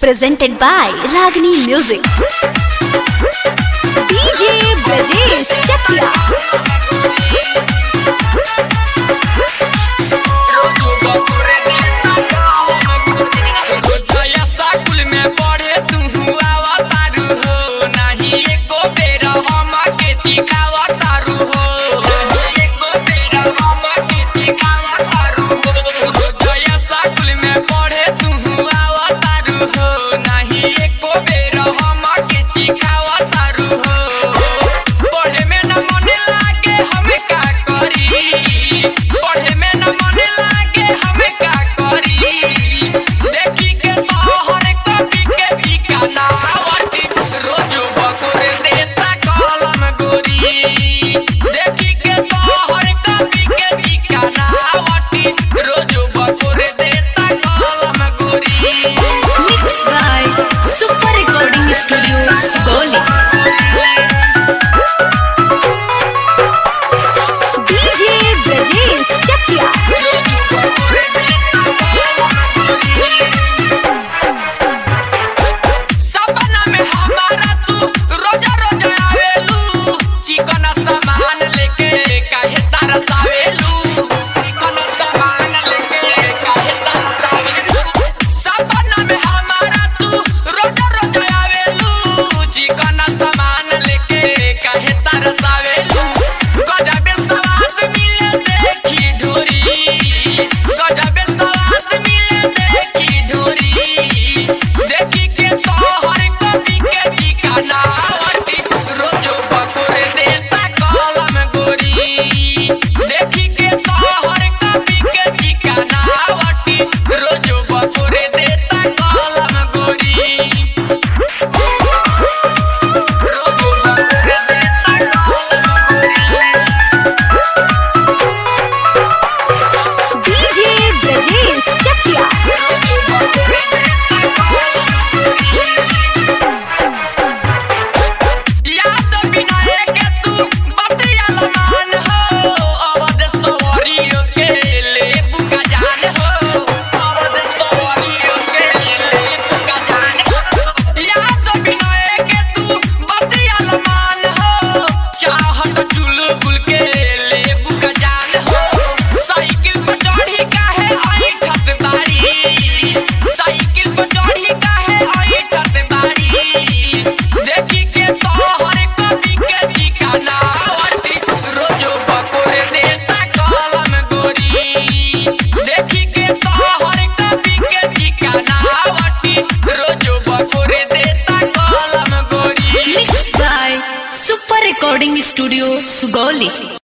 presented by Ragini Music. DJ Brajesh Chakla. Mixed by Super Recording Studio Sugoli. DJ Brajesh Chakla. सपना में हमारा तू रोजा रोजा आवेलू चिकन सामान लेके काहे तरसावेलू चिकन सामान लेके काहे तरसावेलू सपना में हमारा तू रोजा रोजा आवेलू चिकन सामान लेके काहे तरसावेलू गजब स्वाद मिले देखी ढोरी गजब स्वाद मिले देखी ढोरी देखी के तोहर कभी के ठिकाना वटी रोजो बकोरे देता कलम गोरी देखी के तोहर कभी के ठिकाना वटी रोजो बकोरे देता कलम गोरी रोजो बकोरे देता कलम गोरी DJ Brajesh Chakla. रोजो बकोरे देता कलम याद बिना के तू बतिया लमान हो अवध सवारियों के ले बुका जान हो अवध सवारियों के ले बुका जान हो याद बिना के तू बतिया लमान हो चाहत चुलबुल के ले बुका जान हो साइकिल पर चढ़ी काहे आई ठत बारी साइकिल पर चढ़ी काहे आई ठत बारी देखी के तोहर कभी के ठिकाना वटी रोजो बकोरे देता कलम गोरी देखी के तोहर कभी के ठिकाना वटी रोजो बकोरे देता कलम गोरी Mixed by Super Recording Studio Sugoli.